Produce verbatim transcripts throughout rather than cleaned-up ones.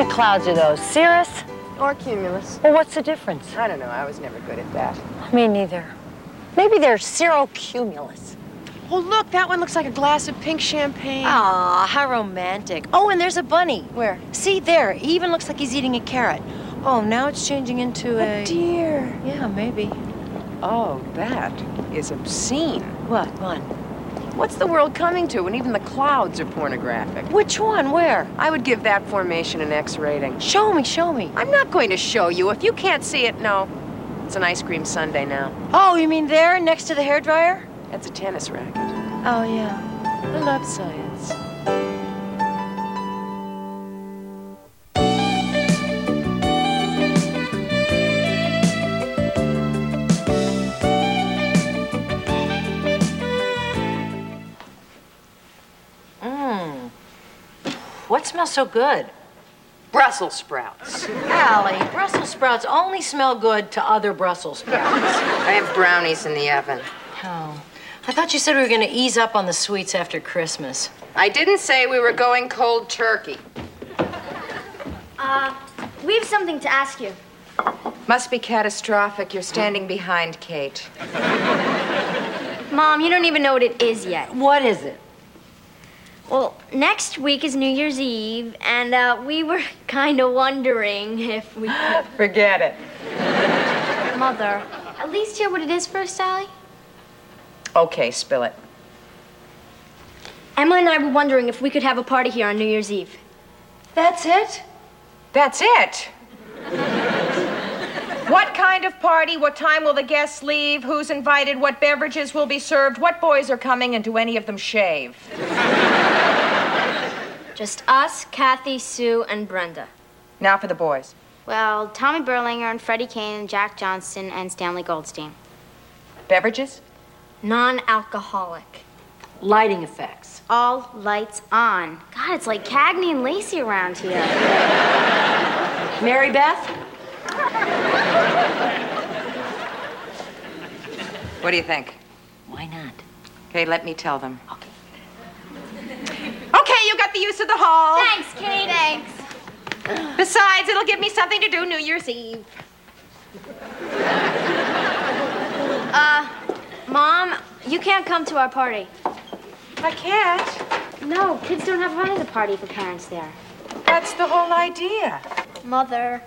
of clouds are those? Cirrus? Or cumulus. Well, what's the difference? I don't know. I was never good at that. Me neither. Maybe they're cirrocumulus. Oh, look, that one looks like a glass of pink champagne. Aw, how romantic. Oh, and there's a bunny. Where? See, there. He even looks like he's eating a carrot. Oh, now it's changing into a... A deer. Yeah, maybe. Oh, that is obscene. What? One. What's the world coming to when even the clouds are pornographic? Which one? Where? I would give that formation an X rating. Show me, show me. I'm not going to show you. If you can't see it, no. It's an ice cream sundae now. Oh, you mean there, next to the hairdryer? That's a tennis racket. Oh, yeah. I love science. Mmm. What smells so good? Brussels sprouts. Allie, Brussels sprouts only smell good to other Brussels sprouts. I have brownies in the oven. Oh. I thought you said we were going to ease up on the sweets after Christmas. I didn't say we were going cold turkey. Uh, we have something to ask you. Must be catastrophic. You're standing behind Kate. Mom, you don't even know what it is yet. What is it? Well, next week is New Year's Eve, and uh, we were kind of wondering if we could... Forget it. Mother, at least hear what it is first, Sally. Okay, spill it. Emma and I were wondering if we could have a party here on New Year's Eve. That's it? That's it. What kind of party? What time will the guests leave? Who's invited? What beverages will be served? What boys are coming, and do any of them shave? Just us, Kathy, Sue, and Brenda. Now for the boys. Well, Tommy Berlinger and Freddie Kane and Jack Johnston and Stanley Goldstein. Beverages? Non-alcoholic. Lighting effects. All lights on. God, it's like Cagney and Lacey around here. Mary Beth? What do you think? Why not? Okay, let me tell them. Okay. Okay, you got the use of the hall. Thanks, Kate. Thanks. Besides, it'll give me something to do New Year's Eve. Uh, Mom, you can't come to our party. I can't. No, kids don't have fun at the party if the parents there. That's the whole idea. Mother.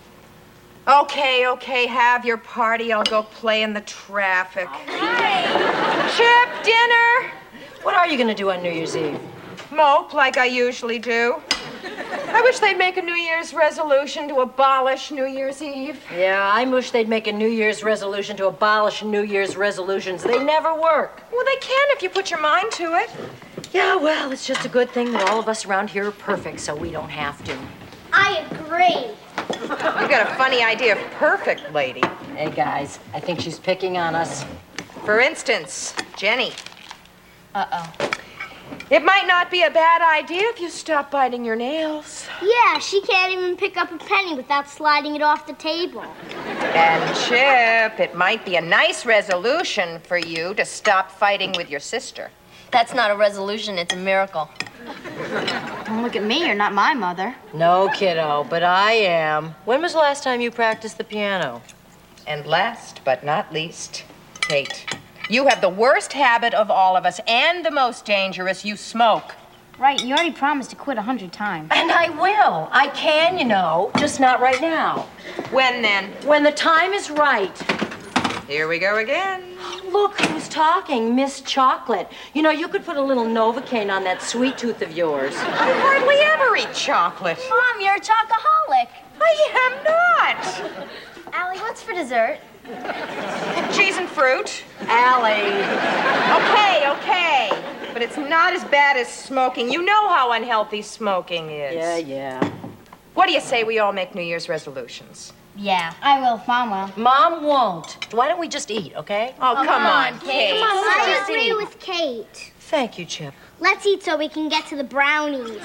Okay, okay, have your party. I'll go play in the traffic. Hey. Chip, dinner. What are you going to do on New Year's Eve? Mope like I usually do. I wish they'd make a New Year's resolution to abolish New Year's Eve. Yeah, I wish they'd make a New Year's resolution to abolish New Year's resolutions. They never work. Well, they can if you put your mind to it. Yeah, well, it's just a good thing that all of us around here are perfect, so we don't have to. I agree. You got a funny idea of perfect, lady. Hey, guys, I think she's picking on us. For instance, Jenny. Uh-oh. It might not be a bad idea if you stop biting your nails. Yeah, she can't even pick up a penny without sliding it off the table. And Chip, it might be a nice resolution for you to stop fighting with your sister. That's not a resolution, it's a miracle. Don't look at me, you're not my mother. No, kiddo, but I am. When was the last time you practiced the piano? And last but not least, Kate. You have the worst habit of all of us, and the most dangerous. You smoke. Right, you already promised to quit a hundred times. And I will. I can, you know, just not right now. When then? When the time is right. Here we go again. Look who's talking, Miss Chocolate. You know, you could put a little Novocaine on that sweet tooth of yours. I hardly ever eat chocolate. Mom, you're a chocoholic. I am not. Allie, what's for dessert? Cheese and fruit. Allie. Okay, okay. But it's not as bad as smoking. You know how unhealthy smoking is. Yeah, yeah. What do you say we all make New Year's resolutions? Yeah, I will if Mom will. Mom won't. Why don't we just eat, okay? Oh, come, come on, on, Kate. Come on, let's I just agree eat. with Kate. Thank you, Chip. Let's eat so we can get to the brownies.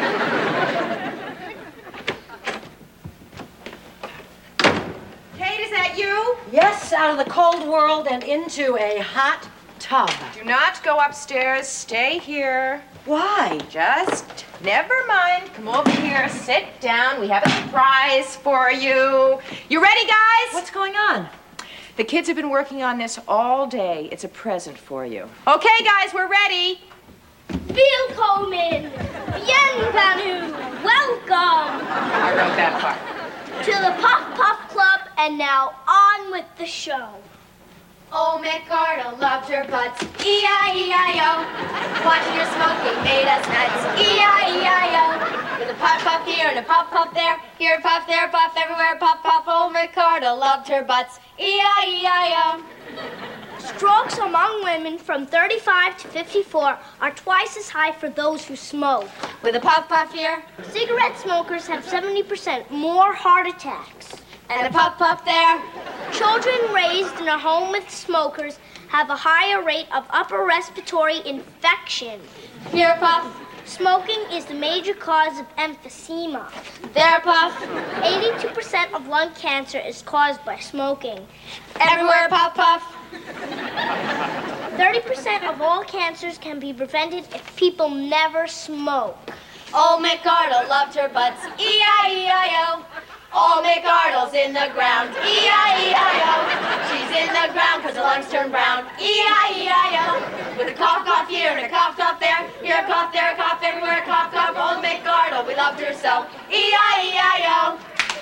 Kate, is that you? Yes, out of the cold world and into a hot tub. Do not go upstairs. Stay here. Why? Just Never mind. Come over here. Sit down. We have a surprise for you. You ready, guys? What's going on? The kids have been working on this all day. It's a present for you. Okay, guys, we're ready. Willkommen! Bienvenue! Welcome I wrote that part. to the Puff Puff Club, and now on with the show. Oh, McArdle loved her butts, E I E I O. Watching her smoking made us nuts, E I E I O. With a puff puff here and a puff puff there, here a puff, there a puff, everywhere puff puff. Oh, McArdle loved her butts, E I E I O. Strokes among women from thirty-five to fifty-four are twice as high for those who smoke. With a puff puff here Cigarette smokers have seventy percent more heart attacks. and a puff puff there. Children raised in a home with smokers have a higher rate of upper respiratory infection. Here a puff, Smoking is the major cause of emphysema. there a puff, eighty-two percent of lung cancer is caused by smoking. everywhere puff puff. thirty percent of all cancers can be prevented if people never smoke. Old McArdle loved her butts, E I E I O. Old McArdle's in the ground, E I E I O. She's in the ground because her lungs turn brown, E I E I O. With a cough, cough here and a cough, cough there, here a cough, there a cough, everywhere a cough, cough. Old McArdle, we loved her so, E I E I O.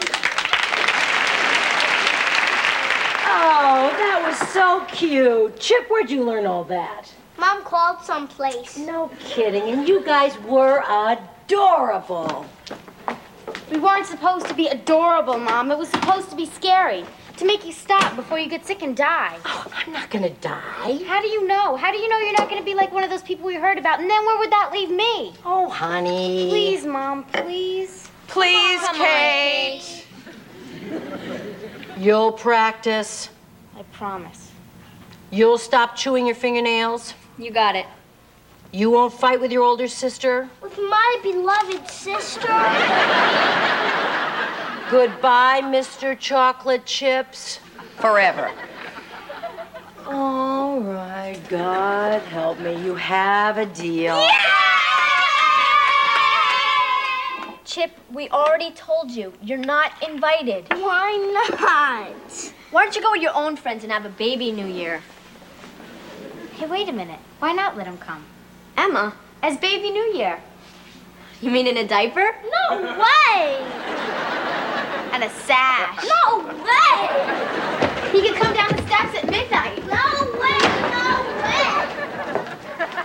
Oh, that was so cute. Chip, where'd you learn all that? Mom called someplace. No kidding. And you guys were adorable. We weren't supposed to be adorable, Mom. It was supposed to be scary. To make you stop before you get sick and die. Oh, I'm not gonna die. How do you know? How do you know you're not going to be like one of those people we heard about? And then where would that leave me? Oh, honey. Please, Mom, please. Please, Come on, Kate. You'll practice. I promise. You'll stop chewing your fingernails. You got it. You won't fight with your older sister. With my beloved sister. Goodbye, Mister Chocolate Chips. Forever. All right, God help me. You have a deal. Chip, we already told you. You're not invited. Why not? Why don't you go with your own friends and have a baby New Year? Hey, wait a minute. Why not let him come? Emma, As Baby New Year. you mean in a diaper? No way! And a sash. No way! He could come down the steps at midnight. No way! No way!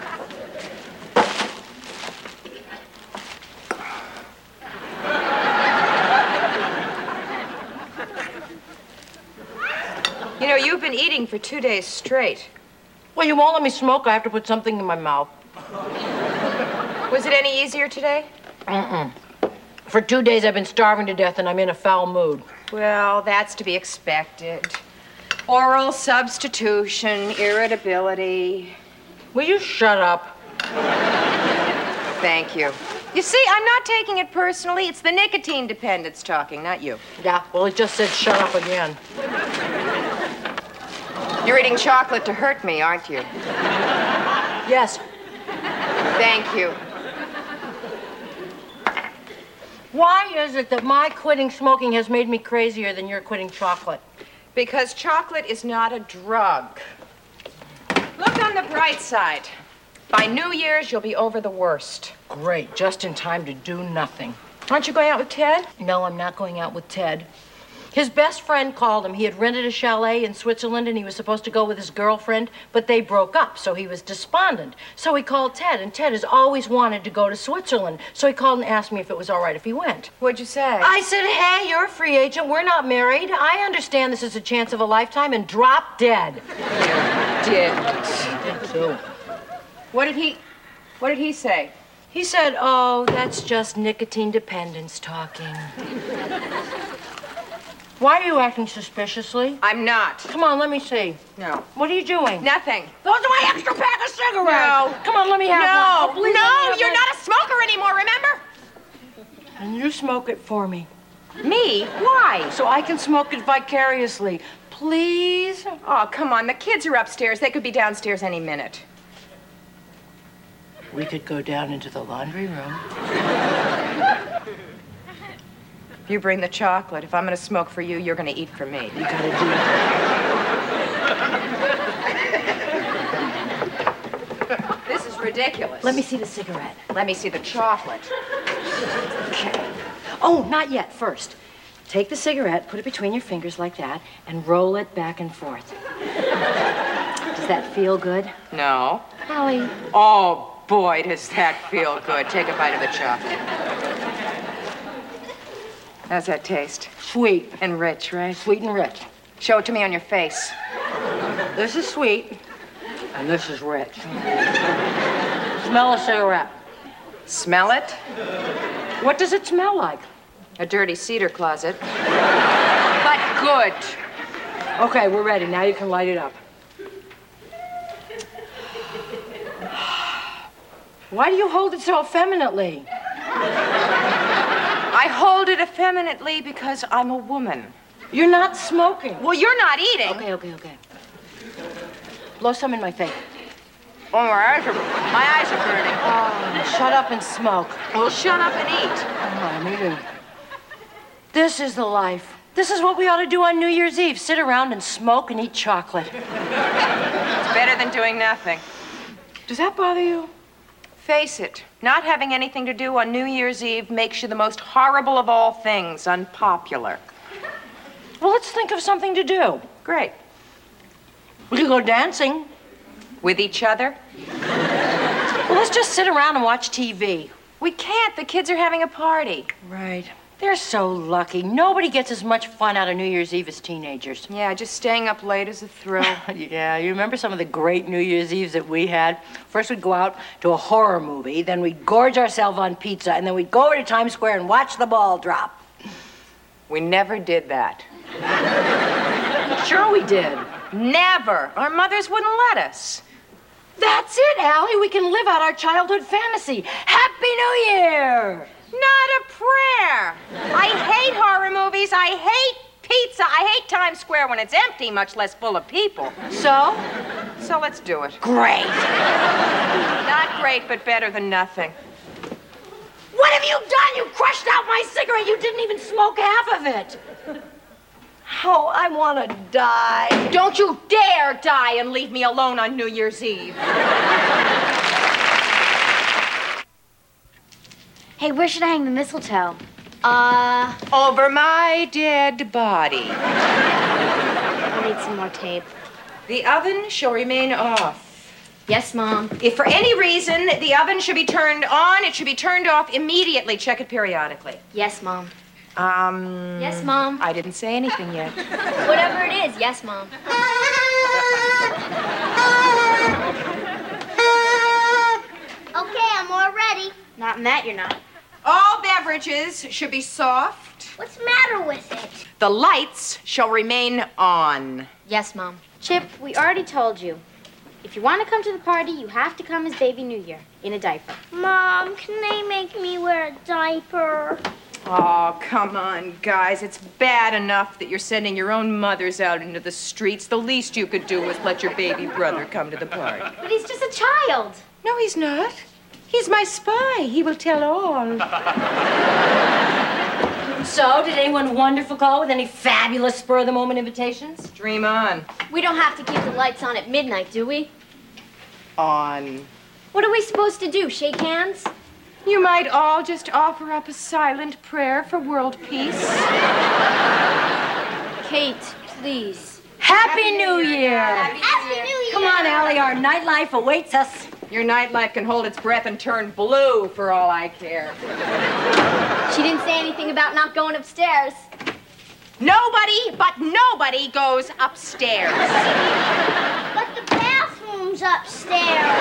You know, you've been eating for two days straight. Well, you won't let me smoke. I have to put something in my mouth. Was it any easier today? Mm-mm. For two days, I've been starving to death, and I'm in a foul mood. Well, that's to be expected. Oral substitution, irritability. Will you shut up? Thank you. You see, I'm not taking it personally. It's the nicotine dependence talking, not you. Yeah, well, it just said shut up again. You're eating chocolate to hurt me, aren't you? Yes. Thank you. Why is it that my quitting smoking has made me crazier than your quitting chocolate? Because chocolate is not a drug. Look on the bright side. By New Year's, you'll be over the worst. Great, just in time to do nothing. Aren't you going out with Ted? No, I'm not going out with Ted. His best friend called him. He had rented a chalet in Switzerland, and he was supposed to go with his girlfriend, but they broke up, so he was despondent. So he called Ted, and Ted has always wanted to go to Switzerland. So he called and asked me if it was all right if he went. What'd you say? I said, hey, you're a free agent. We're not married. I understand this is a chance of a lifetime, and drop dead. didn't. So What did he, what did he say? he said, oh, that's just nicotine dependence talking. Why are you acting suspiciously? I'm not. Come on, let me see. No. What are you doing? Nothing. Those are my extra pack of cigarettes. No. Come on, let me have No, one. Oh, please let me no, have you're one. not a smoker anymore, remember? And you smoke it for me, Me? Why? so I can smoke it vicariously. Please? Oh, come on, the kids are upstairs. They could be downstairs any minute. We could go down into the laundry room. You bring the chocolate. If I'm going to smoke for you, you're going to eat for me. You gotta do it. This is ridiculous. Let me see the cigarette. Let me see the chocolate. Okay. Oh, not yet. First, take the cigarette, put it between your fingers like that, and roll it back and forth. Does that feel good? No. Allie. Oh, boy, does that feel good. Take a bite of the chocolate. How's that taste? Sweet. And rich, right? Sweet and rich. Show it to me on your face. This is sweet, and this is rich. Smell a cigarette. Smell it? What does it smell like? A dirty cedar closet. But good. Okay, we're ready. Now you can light it up. Why do you hold it so effeminately? I hold it effeminately because I'm a woman. You're not smoking. Well, you're not eating. Okay, okay, okay. Blow some in my face. Oh, my eyes are, my eyes are burning. Oh, shut up and smoke. Well, shut up and eat. Oh, I'm eating. This is the life. This is what we ought to do on New Year's Eve. Sit around and smoke and eat chocolate. It's better than doing nothing. Does that bother you? Face it, not having anything to do on New Year's Eve makes you the most horrible of all things, unpopular. Well, let's think of something to do. Great. We could go dancing. With each other? Well, let's just sit around and watch T V. We can't. The kids are having a party. Right. They're so lucky. Nobody gets as much fun out of New Year's Eve as teenagers. Yeah, just staying up late is a thrill. Yeah, you remember some of the great New Year's Eves that we had? First we'd go out to a horror movie, then we'd gorge ourselves on pizza, and then we'd go over to Times Square and watch the ball drop. We never did that. Sure we did. Never. Our mothers wouldn't let us. That's it, Allie. We can live out our childhood fantasy. Happy New Year! Not a prayer. I hate horror movies. I hate pizza. I hate Times Square when it's empty, much less full of people. So? So let's do it. Great. Not great, but better than nothing. What have you done? You crushed out my cigarette. You didn't even smoke half of it. Oh, I want to die. Don't you dare die and leave me alone on New Year's Eve. Hey, where should I hang the mistletoe? Uh, Over my dead body. I need some more tape. The oven shall remain off. Yes, Mom. If for any reason the oven should be turned on, it should be turned off immediately. Check it periodically. Yes, Mom. Um... Yes, Mom. I didn't say anything yet. Whatever it is, yes, Mom. Okay, I'm all ready. Not in that, you're not. All beverages should be soft. What's the matter with it? The lights shall remain on. Yes, Mom. Chip, we already told you. If you want to come to the party, you have to come as Baby New Year, in a diaper. Mom, can they make me wear a diaper? Oh, come on, guys. It's bad enough that you're sending your own mothers out into the streets. The least you could do was let your baby brother come to the party. But he's just a child. No, he's not. He's my spy. He will tell all. So, did anyone wonderful call with any fabulous spur-of-the-moment invitations? Dream on. We don't have to keep the lights on at midnight, do we? On. What are we supposed to do, shake hands? You might all just offer up a silent prayer for world peace. Kate, please. Happy New Year! Happy New Year. Come on, Allie, our nightlife awaits us. Your nightlife can hold its breath and turn blue for all I care. She didn't say anything about not going upstairs. Nobody but nobody goes upstairs. But the bathroom's upstairs.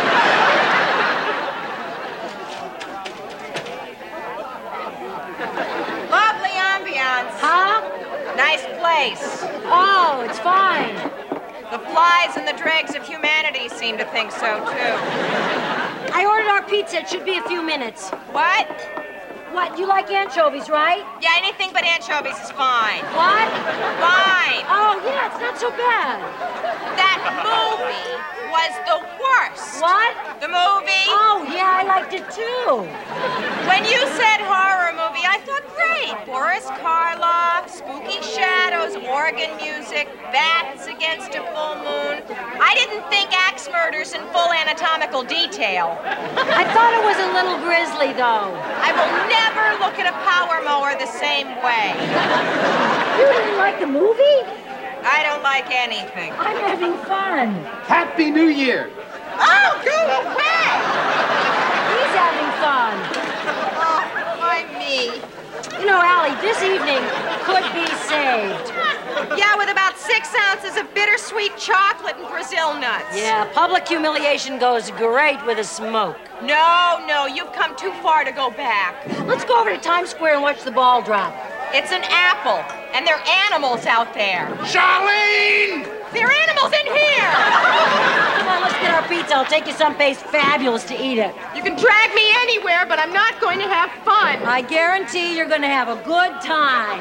Lovely ambiance. Huh? Nice place. Oh, it's fine. The flies and the dregs of humanity seem to think so, too. I ordered our pizza. It should be a few minutes. What? What, you like anchovies, right? Yeah, anything but anchovies is fine. What? Fine. Oh, yeah, it's not so bad. That movie was the worst. What? The movie. Oh, yeah, I liked it too. When you said horror movie, I thought, great. great. Boris Karloff, spooky shadows, organ music, bats against a full moon. I didn't think axe murders in full anatomical detail. I thought it was a little grisly, though. I will never look at a power mower the same way. You didn't like the movie? I don't like anything. I'm having fun. Happy New Year! Oh, go away! He's having fun. Oh, why me? You know, Allie, this evening could be saved. Yeah, with about six ounces of bittersweet chocolate and Brazil nuts. Yeah, public humiliation goes great with a smoke. No, no, you've come too far to go back. Let's go over to Times Square and watch the ball drop. It's an apple, and there are animals out there. Charlene! There are animals in here! Come on, let's get our pizza. I'll take you someplace fabulous to eat it. You can drag me anywhere, but I'm not going to have fun. I guarantee you're going to have a good time.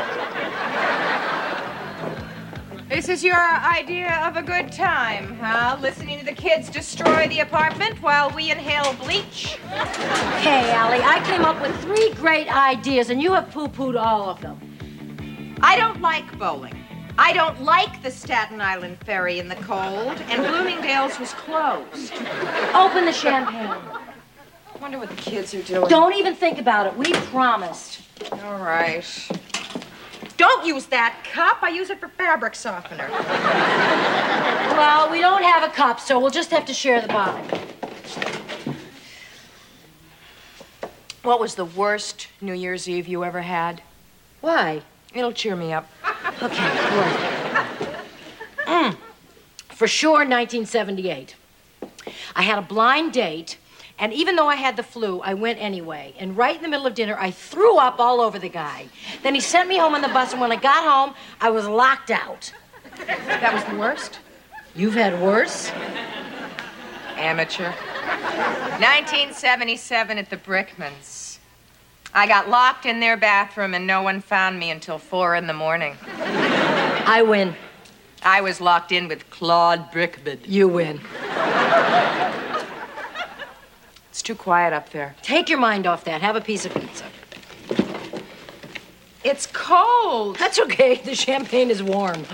This is your idea of a good time, huh? Listening to the kids destroy the apartment while we inhale bleach? Okay, Allie, I came up with three great ideas, and you have poo-pooed all of them. I don't like bowling. I don't like the Staten Island ferry in the cold, and Bloomingdale's was closed. Open the champagne. I wonder what the kids are doing. Don't even think about it. We promised. All right. Don't use that cup. I use it for fabric softener. Well, we don't have a cup, so we'll just have to share the bottle. What was the worst New Year's Eve you ever had? Why? It'll cheer me up. Okay, good. Mm. For sure, nineteen seventy-eight. I had a blind date, and even though I had the flu, I went anyway. And right in the middle of dinner, I threw up all over the guy. Then he sent me home on the bus, and when I got home, I was locked out. That was the worst? You've had worse? Amateur. nineteen seventy-seven at the Brickmans. I got locked in their bathroom and no one found me until four in the morning. I win. I was locked in with Claude Brickman. You win. It's too quiet up there. Take your mind off that. Have a piece of pizza. It's cold. That's okay. The champagne is warm.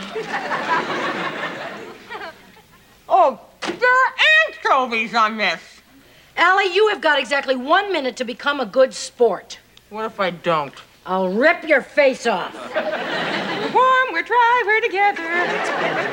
Oh, there are anchovies on this. Allie, you have got exactly one minute to become a good sport. What if I don't? I'll rip your face off. We're warm, we're dry, we're together. It's better.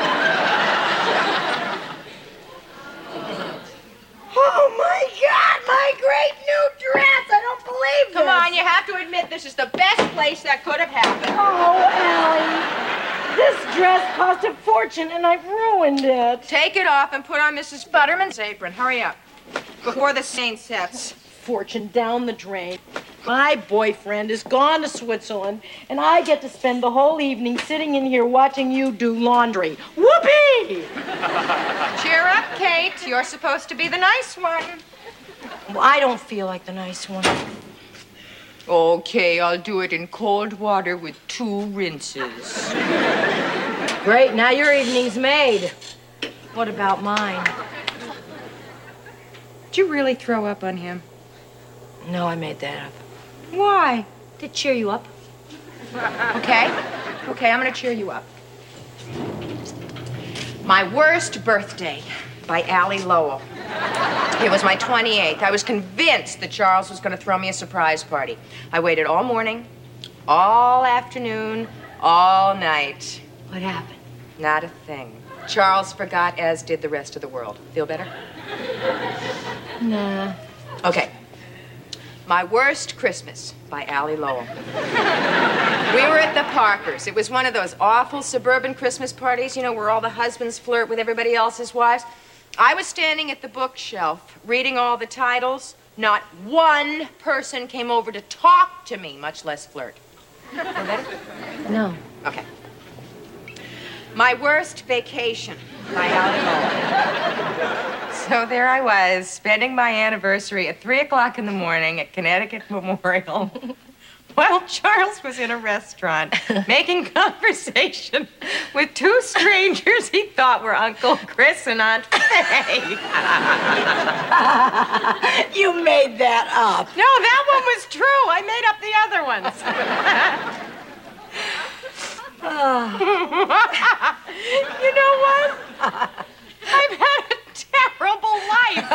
Oh, my God, my great new dress. I don't believe Come this. on, you have to admit this is the best place that could have happened. Oh, Allie, this dress cost a fortune, and I've ruined it. Take it off and put on Missus Butterman's apron. Hurry up. Before the stain sets. Fortune down the drain. My boyfriend is gone to Switzerland, and I get to spend the whole evening sitting in here watching you do laundry. Whoopee! Cheer up, Kate. You're supposed to be the nice one. Well, I don't feel like the nice one. Okay, I'll do it in cold water with two rinses. Great, now your evening's made. What about mine? Did you really throw up on him? No, I made that up. Why? To cheer you up. Okay. Okay, I'm gonna cheer you up. My Worst Birthday by Allie Lowell. It was my twenty-eighth. I was convinced that Charles was gonna throw me a surprise party. I waited all morning, all afternoon, all night. What happened? Not a thing. Charles forgot, as did the rest of the world. Feel better? Nah. Okay. My Worst Christmas by Allie Lowell. We were at the Parkers. It was one of those awful suburban Christmas parties, you know, where all the husbands flirt with everybody else's wives. I was standing at the bookshelf, reading all the titles. Not one person came over to talk to me, much less flirt. Feel better? No. Okay. My Worst Vacation by Allie Lowell. So there I was, spending my anniversary at three o'clock in the morning at Connecticut Memorial. Well, Charles was in a restaurant making conversation with two strangers he thought were Uncle Chris and Aunt Faye. You made that up. No, that one was true. I made up the other ones. You know what? I've had a terrible life.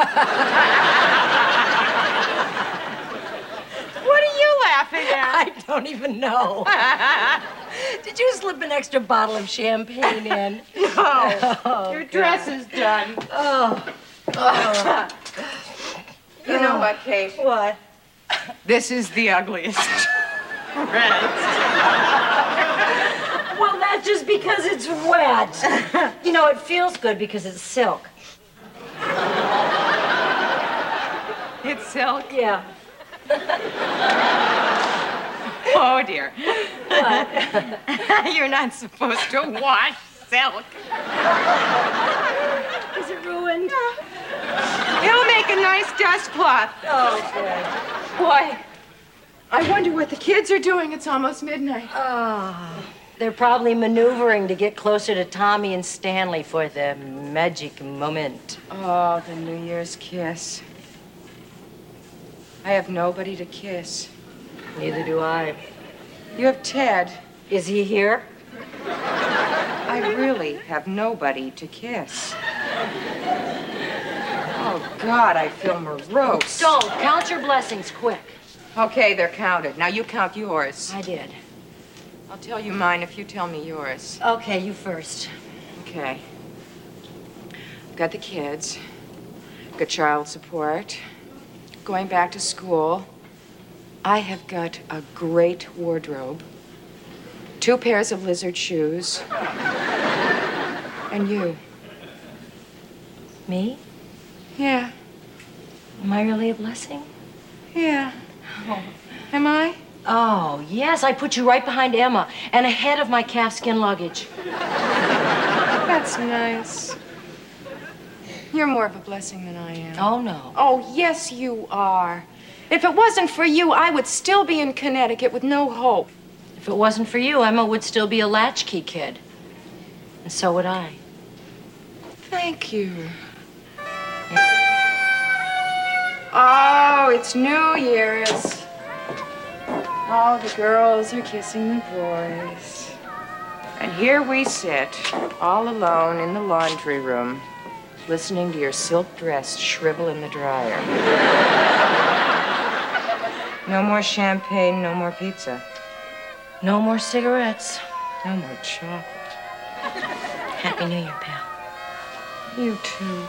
What are you laughing at? I don't even know. Did you slip an extra bottle of champagne in? No. Oh, Your dress is done. Oh. Oh. You know what, Kate? What? This is the ugliest dress. Well, that's just because it's wet. You know, it feels good because it's silk. It's silk? Yeah. Oh, dear. What? You're not supposed to wash silk. Is it ruined? It'll make a nice dust cloth. Oh, good. Boy, I wonder what the kids are doing. It's almost midnight. Oh, they're probably maneuvering to get closer to Tommy and Stanley for the magic moment. Oh, the New Year's kiss. I have nobody to kiss. Neither do I. You have Ted. Is he here? I really have nobody to kiss. Oh, God, I feel morose. Don't. Count your blessings quick. Okay, they're counted. Now you count yours. I did. I'll tell you mine if you tell me yours. Okay, you first. Okay. I've got the kids. Got child support. Going back to school. I have got a great wardrobe. Two pairs of lizard shoes. And you. Me? Yeah. Am I really a blessing? Yeah. Oh. Am I? Oh, yes, I put you right behind Emma and ahead of my calfskin luggage. That's nice. You're more of a blessing than I am. Oh, no. Oh, yes, you are. If it wasn't for you, I would still be in Connecticut with no hope. If it wasn't for you, Emma would still be a latchkey kid. And so would I. Thank you. Oh, it's New Year's. All the girls are kissing the boys. And here we sit, all alone in the laundry room, listening to your silk dress shrivel in the dryer. No more champagne, no more pizza. No more cigarettes. No more chocolate. Happy New Year, pal. You too.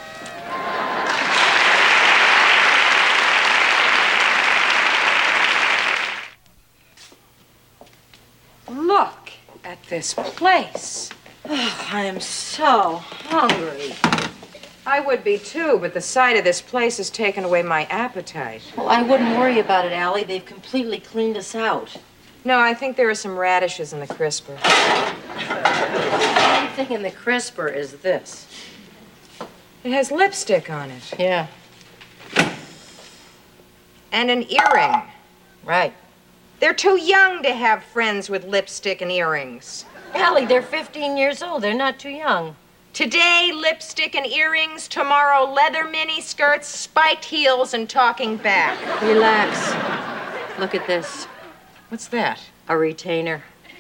Look at this place. Oh, I am so hungry. I would be too, but the sight of this place has taken away my appetite. Well, I wouldn't worry about it, Allie. They've completely cleaned us out. No, I think there are some radishes in the crisper. The only thing in the crisper is this. It has lipstick on it. Yeah. And an earring. Right. They're too young to have friends with lipstick and earrings. Allie, they're fifteen years old. They're not too young. Today, lipstick and earrings. Tomorrow, leather mini skirts, spiked heels, and talking back. Relax. Look at this. What's that? A retainer.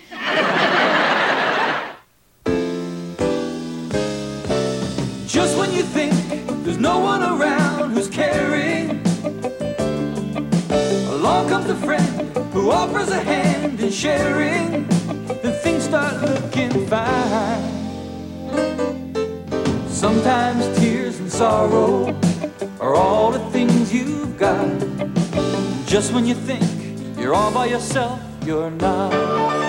Just when you think there's no one around who's caring, along comes a friend who offers a hand in sharing, then things start looking fine. Sometimes tears and sorrow are all the things you've got. Just when you think you're all by yourself, you're not.